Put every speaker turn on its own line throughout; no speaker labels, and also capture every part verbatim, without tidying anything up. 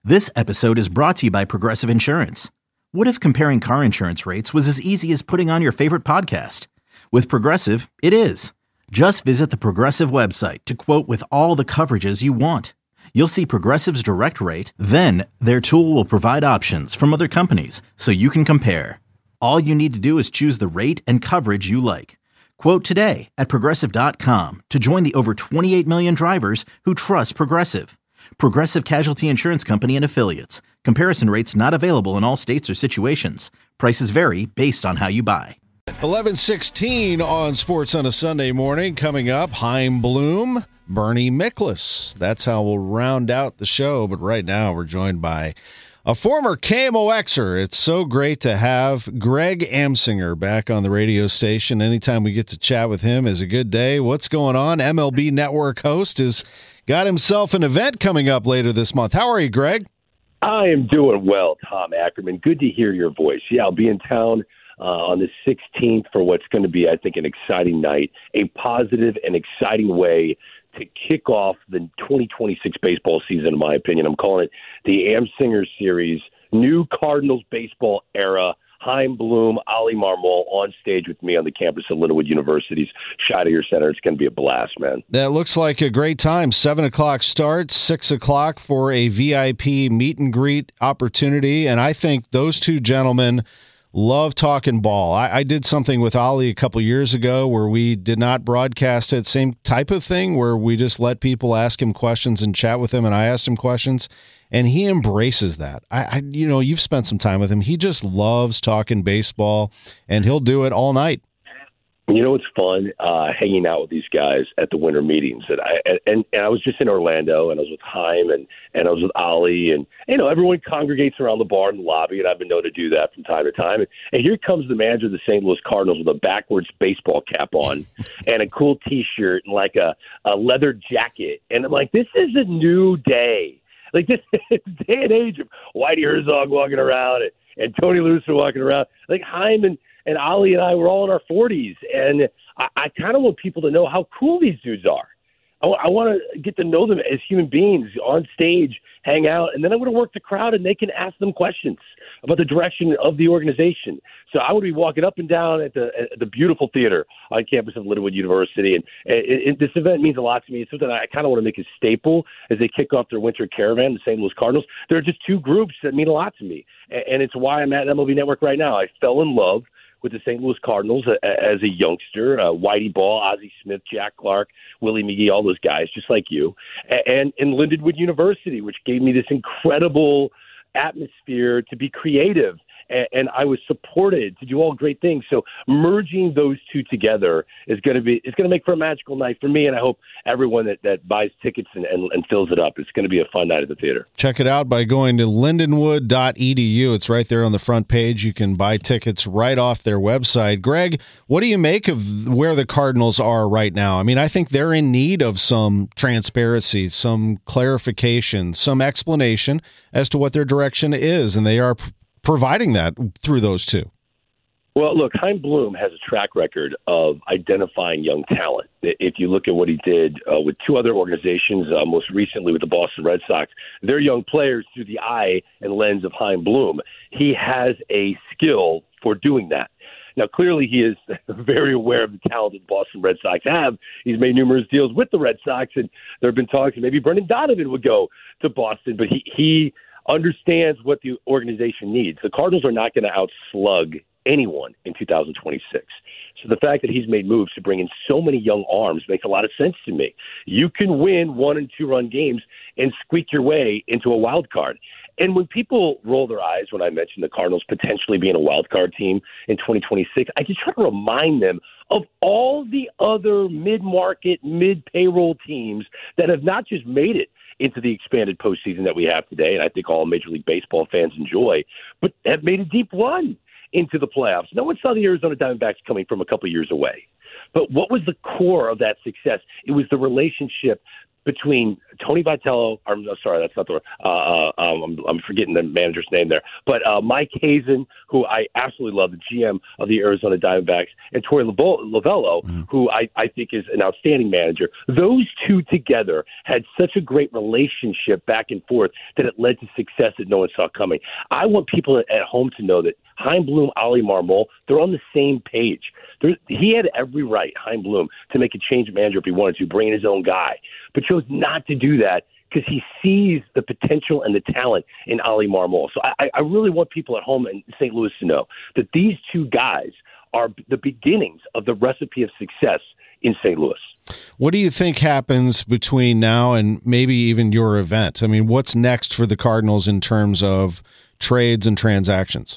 This episode is brought to you by Progressive Insurance. What if comparing car insurance rates was as easy as putting on your favorite podcast? With Progressive, it is. Just visit the Progressive website to quote with all the coverages you want. You'll see Progressive's direct rate, then their tool will provide options from other companies so you can compare. All you need to do is choose the rate and coverage you like. Quote today at progressive dot com to join the over twenty-eight million drivers who trust Progressive. Progressive Casualty Insurance Company and Affiliates. Comparison rates not available in all states or situations. Prices vary based on how you buy.
eleven sixteen on Sports on a Sunday morning. Coming up, Chaim Bloom, Bernie Miklasz. That's how we'll round out the show. But right now, we're joined by a former K M O Xer. It's so great to have Greg Amsinger back on the radio station. Anytime we get to chat with him is a good day. What's going on? M L B Network host has got himself an event coming up later this month. How are you, Greg?
I am doing well, Tom Ackerman. Good to hear your voice. Yeah, I'll be in town uh, on the sixteenth for what's going to be, I think, an exciting night, a positive and exciting way to kick off the twenty twenty-six baseball season, in my opinion. I'm calling it the Amsinger Series, new Cardinals baseball era. Chaim Bloom, Ali Marmol on stage with me on the campus of Lindenwood University's Scheidegger Center. It's going to be a blast, man.
That looks like a great time. seven o'clock start, six o'clock for a V I P meet and greet opportunity. And I think those two gentlemen love talking ball. I, I did something with Ali a couple years ago where we did not broadcast it. Same type of thing where we just let people ask him questions and chat with him, and I asked him questions. And he embraces that. I, I, you know, you've spent some time with him. He just loves talking baseball, and he'll do it all night.
You know, it's fun uh, hanging out with these guys at the winter meetings. And I and, and I was just in Orlando, and I was with Chaim, and, and I was with Ali, and you know, everyone congregates around the bar in the lobby, and I've been known to do that from time to time. And, and here comes the manager of the Saint Louis Cardinals with a backwards baseball cap on, and a cool T-shirt, and like a, a leather jacket, and I'm like, this is a new day. Like this day and age of Whitey Herzog walking around and, and Tony Lucer walking around. Like Chaim and, and Ali and I were all in our forties. And I, I kind of want people to know how cool these dudes are. I, w- I want to get to know them as human beings on stage, hang out, and then I want to work the crowd and they can ask them questions about the direction of the organization. So I would be walking up and down at the at the beautiful theater on campus of Lindenwood University. And, and, and this event means a lot to me. It's something I kind of want to make a staple as they kick off their winter caravan, the Saint Louis Cardinals. There are just two groups that mean a lot to me. And, and it's why I'm at M L B Network right now. I fell in love with the Saint Louis Cardinals as a youngster, uh, Whitey Ball, Ozzie Smith, Jack Clark, Willie McGee, all those guys, just like you, and in Lindenwood University, which gave me this incredible atmosphere to be creative. And I was supported to do all great things. So merging those two together is going to be it's going to make for a magical night for me, and I hope everyone that, that buys tickets and, and, and fills it up. It's going to be a fun night at the theater.
Check it out by going to lindenwood dot e d u. It's right there on the front page. You can buy tickets right off their website. Greg, what do you make of where the Cardinals are right now? I mean, I think they're in need of some transparency, some clarification, some explanation as to what their direction is, and they are providing that through those two.
Well, look, Chaim Bloom has a track record of identifying young talent. If you look at what he did uh, with two other organizations, uh, most recently with the Boston Red Sox, they're young players through the eye and lens of Chaim Bloom. He has a skill for doing that. Now, clearly, he is very aware of the talent that the Boston Red Sox have. He's made numerous deals with the Red Sox, and there have been talks that maybe Brendan Donovan would go to Boston, but he he understands what the organization needs. The Cardinals are not going to outslug anyone in two thousand twenty-six. So the fact that he's made moves to bring in so many young arms makes a lot of sense to me. You can win one and two run games and squeak your way into a wild card. And when people roll their eyes when I mention the Cardinals potentially being a wild card team in twenty twenty-six, I just try to remind them of all the other mid-market, mid-payroll teams that have not just made it into the expanded postseason that we have today, and I think all Major League Baseball fans enjoy, but have made a deep run into the playoffs. No one saw the Arizona Diamondbacks coming from a couple years away. But what was the core of that success? It was the relationship between Tony Vitello, I'm no, sorry, that's not the word. Uh, uh, um, I'm, I'm forgetting the manager's name there. But uh, Mike Hazen, who I absolutely love, the G M of the Arizona Diamondbacks, and Torey Lovello, mm. who I, I think is an outstanding manager. Those two together had such a great relationship back and forth that it led to success that no one saw coming. I want people at home to know that Chaim Bloom, Oli Marmol, they're on the same page. There's, he had every right, Chaim Bloom, to make a change manager if he wanted to, bring in his own guy, but chose not to do that because he sees the potential and the talent in Oli Marmol. So I, I really want people at home in Saint Louis to know that these two guys are the beginnings of the recipe of success in Saint Louis.
What do you think happens between now and maybe even your event? I mean, what's next for the Cardinals in terms of trades and transactions?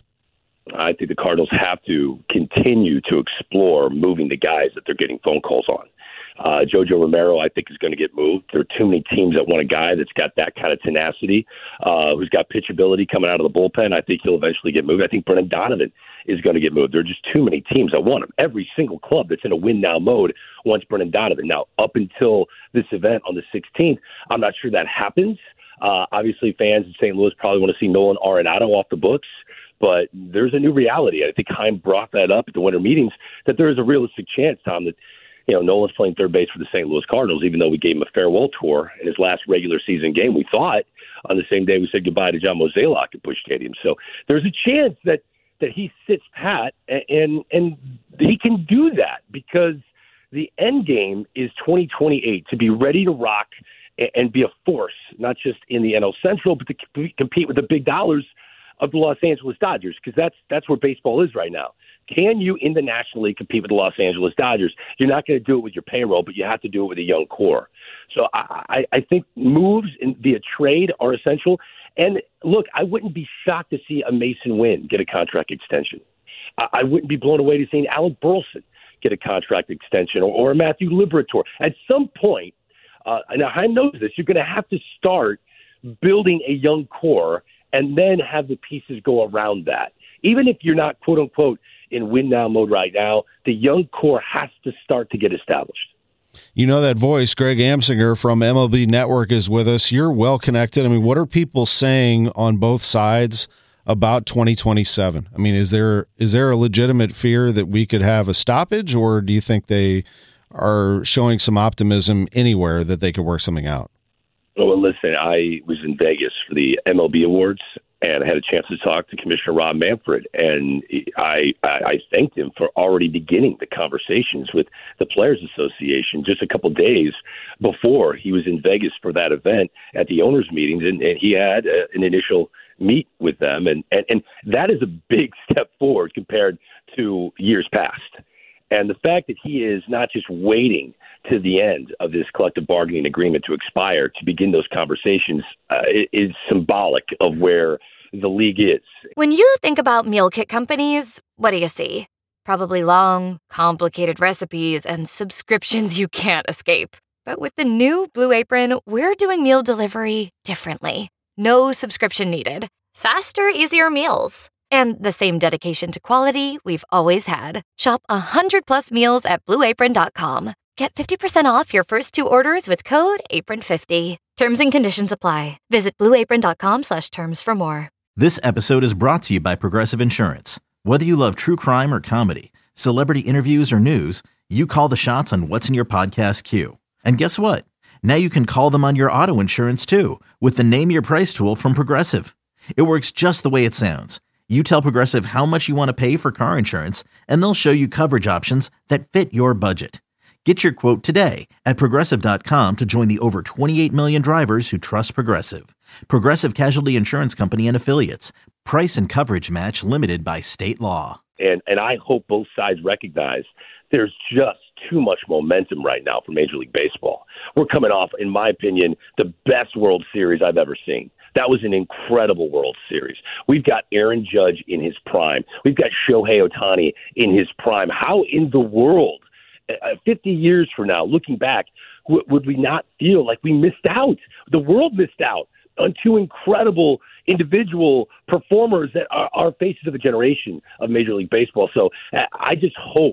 I think the Cardinals have to continue to explore moving the guys that they're getting phone calls on. Uh, Jojo Romero, I think, is going to get moved. There are too many teams that want a guy that's got that kind of tenacity, uh, who's got pitch ability coming out of the bullpen. I think he'll eventually get moved. I think Brendan Donovan is going to get moved. There are just too many teams that want him. Every single club that's in a win-now mode wants Brendan Donovan. Now, up until this event on the sixteenth, I'm not sure that happens. Uh, obviously, fans in Saint Louis probably want to see Nolan Arenado off the books. But there's a new reality. I think Chaim brought that up at the winter meetings, that there is a realistic chance, Tom, that you know Nolan's playing third base for the Saint Louis Cardinals, even though we gave him a farewell tour in his last regular season game. We thought on the same day we said goodbye to John Mozeliak at Busch Stadium. So there's a chance that, that he sits pat, and, and and he can do that because the end game is twenty twenty-eight, to be ready to rock and, and be a force, not just in the N L Central, but to c- compete with the big dollars of the Los Angeles Dodgers, because that's that's where baseball is right now. Can you, in the National League, compete with the Los Angeles Dodgers? You're not going to do it with your payroll, but you have to do it with a young core. So I, I, I think moves in, via trade are essential. And look, I wouldn't be shocked to see a Mason Wynn get a contract extension. I, I wouldn't be blown away to see Alec Burleson get a contract extension, or, or Matthew Liberatore. At some point, uh, and Chaim knows this, you're going to have to start building a young core and then have the pieces go around that. Even if you're not, quote unquote, in win now mode right now, the young core has to start to get established.
You know that voice, Greg Amsinger from M L B Network, is with us. You're well connected. I mean, what are people saying on both sides about twenty twenty-seven? I mean, is there is there a legitimate fear that we could have a stoppage, or do you think they are showing some optimism anywhere that they could work something out?
Well, listen, I was in Vegas for the M L B Awards, and I had a chance to talk to Commissioner Rob Manfred, and I, I, I thanked him for already beginning the conversations with the Players Association just a couple days before he was in Vegas for that event at the owners' meetings, and, and he had a, an initial meet with them, and, and, and that is a big step forward compared to years past. And the fact that he is not just waiting to the end of this collective bargaining agreement to expire to begin those conversations uh, is symbolic of where the league is.
When you think about meal kit companies, what do you see? Probably long, complicated recipes and subscriptions you can't escape. But with the new Blue Apron, we're doing meal delivery differently. No subscription needed. Faster, easier meals. And the same dedication to quality we've always had. Shop one hundred plus meals at blue apron dot com. Get fifty percent off your first two orders with code apron fifty. Terms and conditions apply. Visit blue apron dot com slash terms for more.
This episode is brought to you by Progressive Insurance. Whether you love true crime or comedy, celebrity interviews or news, you call the shots on what's in your podcast queue. And guess what? Now you can call them on your auto insurance too with the Name Your Price tool from Progressive. It works just the way it sounds. You tell Progressive how much you want to pay for car insurance, and they'll show you coverage options that fit your budget. Get your quote today at Progressive dot com to join the over twenty-eight million drivers who trust Progressive. Progressive Casualty Insurance Company and Affiliates. Price and coverage match limited by state law.
And and I hope both sides recognize there's just too much momentum right now for Major League Baseball. We're coming off, in my opinion, the best World Series I've ever seen. That was an incredible World Series. We've got Aaron Judge in his prime. We've got Shohei Ohtani in his prime. How in the world, fifty years from now, looking back, would we not feel like we missed out? The world missed out on two incredible individual performers that are, are faces of a generation of Major League Baseball. So I just hope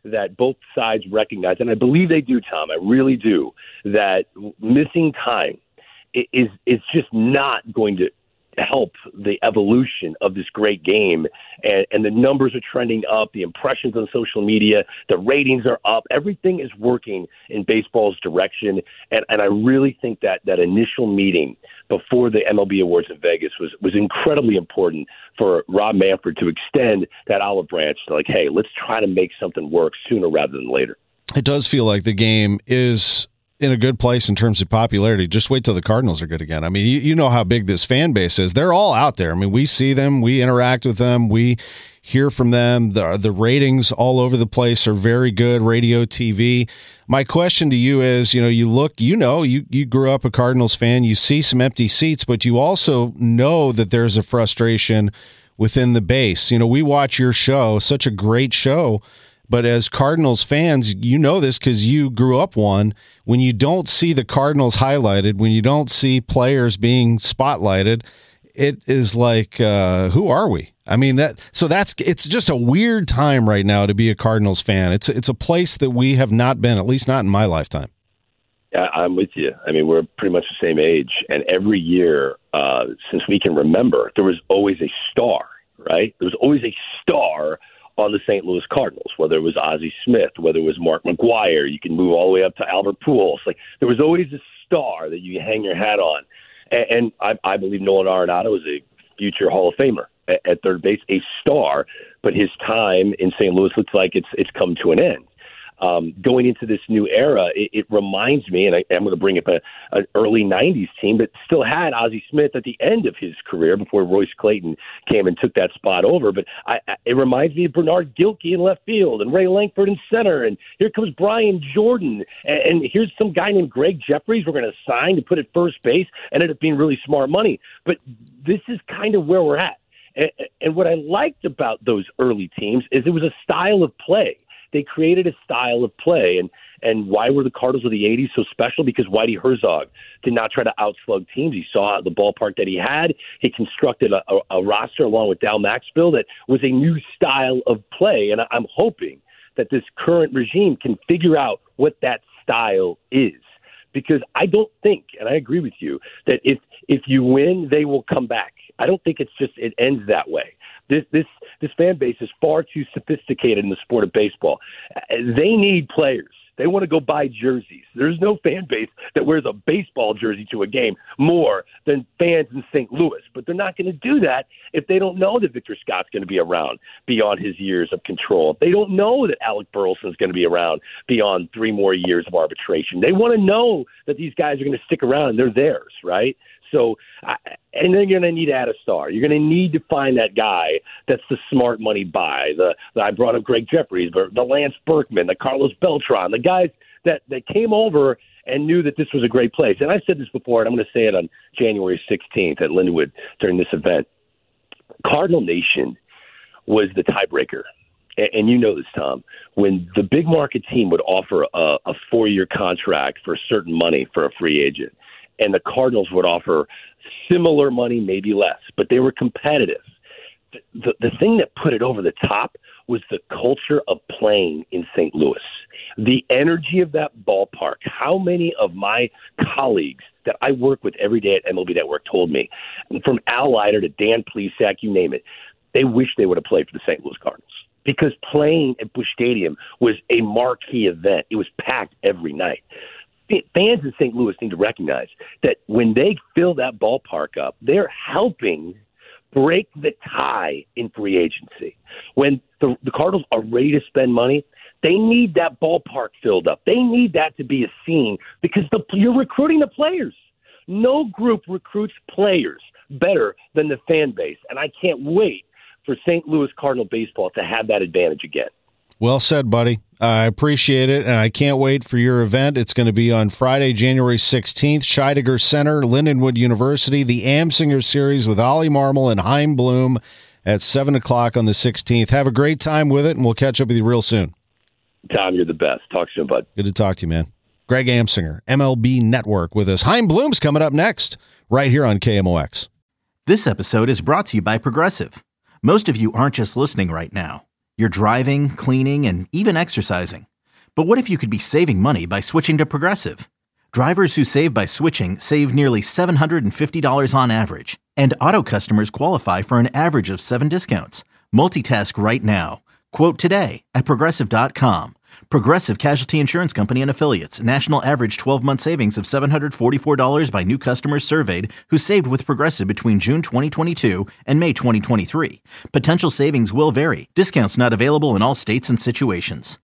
that both sides recognize, and I believe they do, Tom, I really do, that missing time is is just not going to help the evolution of this great game. And, and the numbers are trending up, the impressions on social media, the ratings are up. Everything is working in baseball's direction. And, and I really think that that initial meeting before the M L B Awards in Vegas was, was incredibly important for Rob Manfred to extend that olive branch to like, hey, let's try to make something work sooner rather than later.
It does feel like the game is in a good place in terms of popularity. Just wait till the Cardinals are good again. I mean, you, you know how big this fan base is. They're all out there. I mean, we see them, we interact with them, we hear from them. The, the ratings all over the place are very good, radio, T V. My question to you is, you know, you look, you know, you, you grew up a Cardinals fan, you see some empty seats, but you also know that there's a frustration within the base. You know, we watch your show, such a great show, but as Cardinals fans, you know this because you grew up one. When you don't see the Cardinals highlighted, when you don't see players being spotlighted, it is like, uh, who are we? I mean, that. So that's it's just a weird time right now to be a Cardinals fan. It's it's a place that we have not been, at least not in my lifetime.
Yeah, I'm with you. I mean, we're pretty much the same age, and every year uh, since we can remember, there was always a star, right? There was always a star on the Saint Louis Cardinals, whether it was Ozzie Smith, whether it was Mark McGwire. You can move all the way up to Albert Pujols. Like, there was always a star that you hang your hat on. And, and I, I believe Nolan Arenado is a future Hall of Famer at, at third base, a star, but his time in Saint Louis looks like it's it's come to an end. Um, going into this new era, it, it reminds me, and I, I'm going to bring up a, an early nineties team that still had Ozzie Smith at the end of his career before Royce Clayton came and took that spot over. But I, I, it reminds me of Bernard Gilkey in left field and Ray Langford in center. And here comes Brian Jordan. And, and here's some guy named Greg Jeffries we're going to sign to put at first base. Ended up being really smart money. But this is kind of where we're at. And, and what I liked about those early teams is it was a style of play. They created a style of play. And, and why were the Cardinals of the eighties so special? Because Whitey Herzog did not try to outslug teams. He saw the ballpark that he had. He constructed a, a, a roster along with Dal Maxfield that was a new style of play. And I'm hoping that this current regime can figure out what that style is. Because I don't think, and I agree with you, that if if you win, they will come back. I don't think it's just it ends that way. This this this fan base is far too sophisticated in the sport of baseball. They need players. They want to go buy jerseys. There's no fan base that wears a baseball jersey to a game more than fans in Saint Louis. But they're not going to do that if they don't know that Victor Scott's going to be around beyond his years of control. If they don't know that Alec Burleson's going to be around beyond three more years of arbitration. They want to know that these guys are going to stick around and they're theirs, right? So, and then you're going to need to add a star. You're going to need to find that guy that's the smart money buy. The, the I brought up Greg Jeffries, but the Lance Berkman, the Carlos Beltran, the guys that, that came over and knew that this was a great place. And I said this before, and I'm going to say it on January sixteenth at Lindenwood during this event. Cardinal Nation was the tiebreaker. And, and you know this, Tom. When the big market team would offer a, a four-year contract for certain money for a free agent, and the Cardinals would offer similar money, maybe less, but they were competitive. The, the, the thing that put it over the top was the culture of playing in Saint Louis. The energy of that ballpark. How many of my colleagues that I work with every day at M L B Network told me, from Al Leiter to Dan Plesac, you name it, they wish they would have played for the Saint Louis Cardinals. Because playing at Busch Stadium was a marquee event. It was packed every night. Fans in Saint Louis need to recognize that when they fill that ballpark up, they're helping break the tie in free agency. When the, the Cardinals are ready to spend money, they need that ballpark filled up. They need that to be a scene because the, you're recruiting the players. No group recruits players better than the fan base, and I can't wait for Saint Louis Cardinal baseball to have that advantage again.
Well said, buddy. I appreciate it, and I can't wait for your event. It's going to be on Friday, January sixteenth, Scheidegger Center, Lindenwood University, the Amsinger Series with Ollie Marmol and Chaim Bloom at seven o'clock on the sixteenth. Have a great time with it, and we'll catch up with you real soon.
Tom, you're the best. Talk soon, bud.
Good to talk to you, man. Greg Amsinger, M L B Network with us. Chaim Bloom's coming up next, right here on K M O X.
This episode is brought to you by Progressive. Most of you aren't just listening right now. You're driving, cleaning, and even exercising. But what if you could be saving money by switching to Progressive? Drivers who save by switching save nearly seven hundred fifty dollars on average, and auto customers qualify for an average of seven discounts. Multitask right now. Quote today at Progressive dot com. Progressive Casualty Insurance Company and Affiliates. National average twelve-month savings of seven hundred forty-four dollars by new customers surveyed who saved with Progressive between June twenty twenty-two and May twenty twenty-three. Potential savings will vary. Discounts not available in all states and situations.